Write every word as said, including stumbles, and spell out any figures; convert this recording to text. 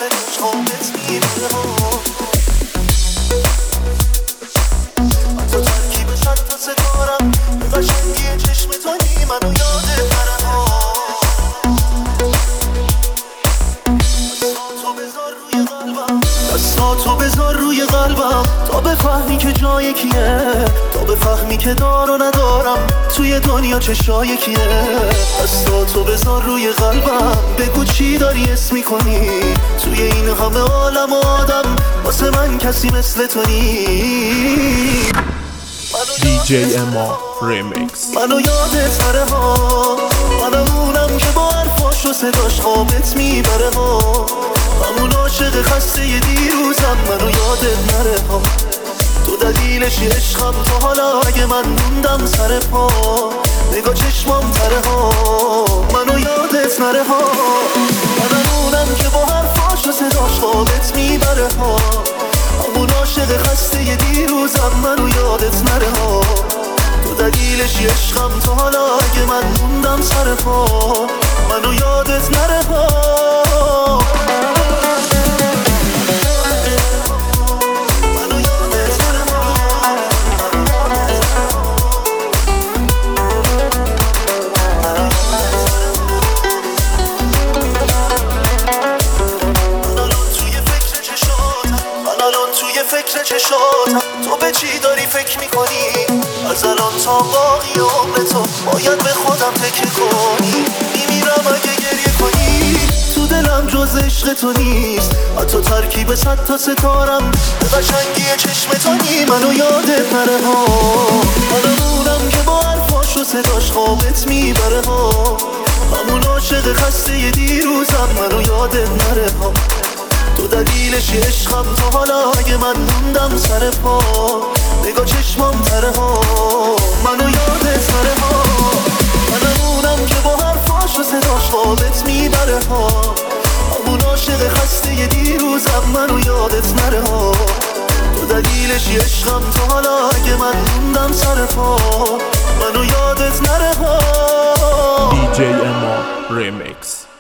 صداش خوابت میبره ها. من تو ترکیب صد تا ستارم، به قشنگی چشم تو نی منو یادت نره ها. دستاتو بذار روی قلبم، دستاتو بذار روی قلبم تا بفهمی که جای کیه، تا بفهمی که دار و ندارم توی دنیا چشای کیه. دستاتو بذار روی قلبم، بگو چی داری اسم میکنی توی این همه عالم و آدم، واسه من کسی مثل تو نی. دی جی اما ریمیکس. منو یادت نره ها، منم اونم که با حرفاش و صداش خوابت میبره ها. همون عاشق خسته ی دیروزم، منو یادت نره ها. تو دلیلش عشقم تا حالا، اگه من موندم سر پا نگاه چشمام تره ها. منو یادت نره ها، منم اونم که با حرفاش و صداش خوابت میبره ها. همون عاشق خسته ی دیروزم، منو یادت نره ها. تو دلیلش عشقم تا حالا، اگه من موندم سر پا منو یادت نره ها. فکر چشاتم، تو به چی داری فکر میکنی؟ از الان تا باقی عمر تو باید به خودم تکیه کنی. میمیرم اگه گریه کنی، تو دلم جز عشق تو نیست. حتی ترکیب صد تا ستارم، به قشنگی چشم تو نی منو یادت نره ها. منم اونم که با حرفاش و صداش خوابت میبره ها. همون عاشق خسته ی دیروزم، منو یادت نره ها. تو دلیلش عشقم تا حالا، اگه من موندم سر پا نگاه چشمام تره ها. منو یادت نره ها، منم اونم که با حرفاش و صداش خوابت میبره ها. همون عاشق خسته ی دیروزم، منو یادت نره ها. تو دلیلش عشقم تا حالا، اگه من موندم سر پا منو یادت نره ها. دی جی اما ریمیکس.